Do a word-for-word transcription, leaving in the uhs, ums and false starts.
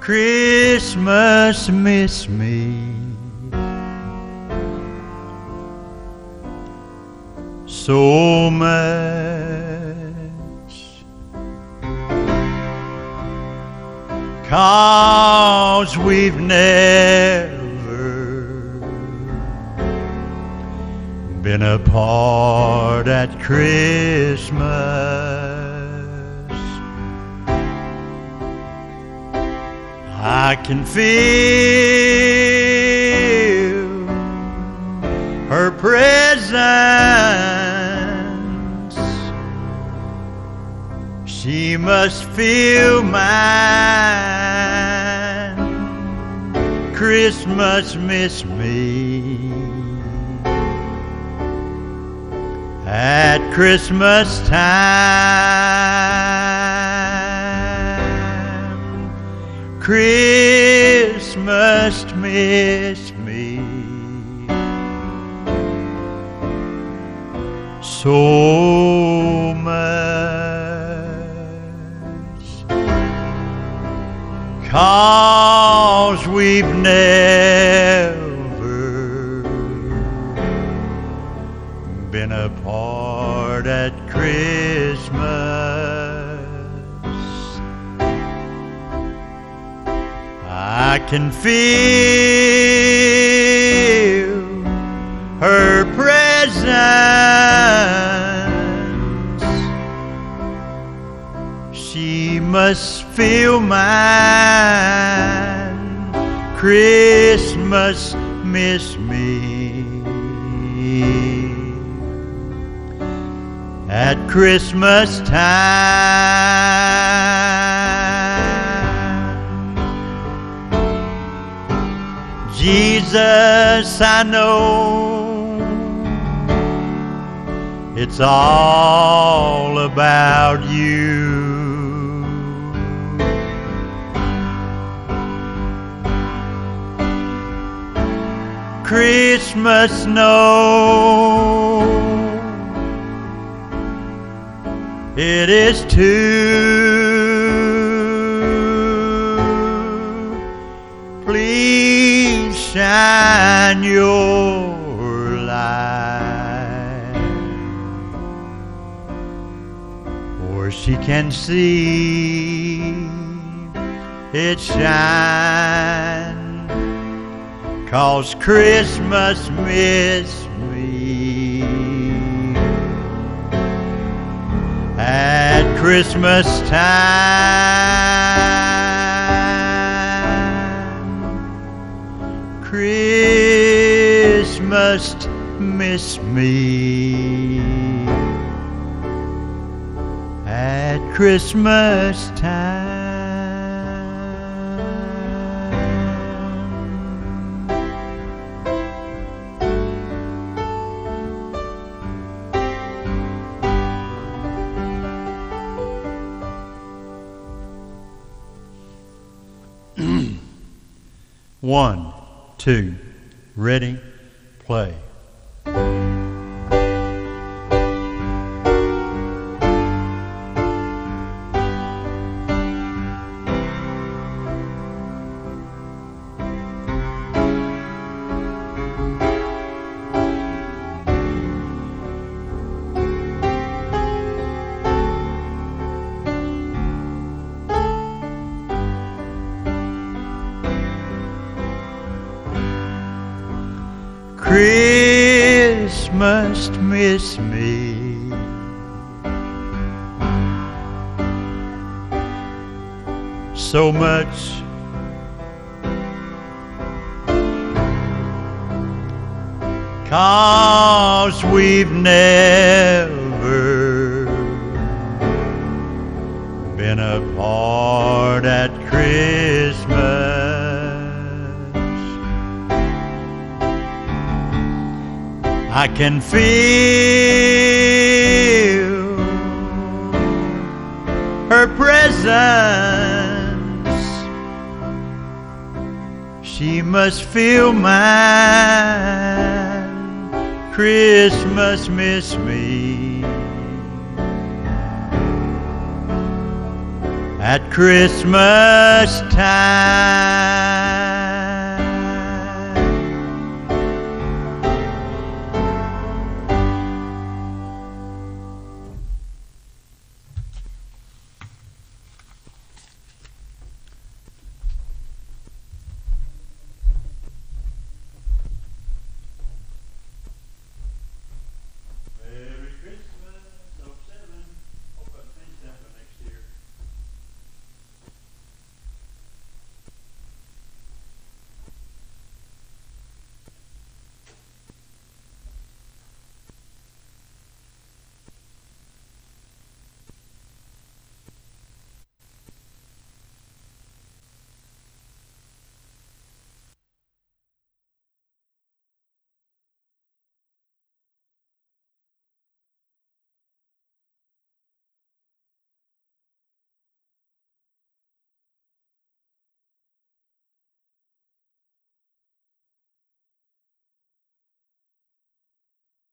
Christmas miss me so much, 'cause we've never been apart at Christmas. I can feel her presence. She must feel mine. Christmas miss me at Christmas time. Christmas miss me so much, 'cause we've never been apart at Christmas. I can feel her presence. She must feel mine. Christmas miss me at Christmas time. Jesus, I know it's all about you. Christmas, no, it is too. Please shine your light, or she can see it shine. 'Cause Christmas miss me at Christmas time. Christmas miss me at Christmas time. One, two, ready, play. Christmas miss me so much, 'cause we've never been apart at Christmas. I can feel her presence. She must feel mine. Christmas miss me at Christmas time.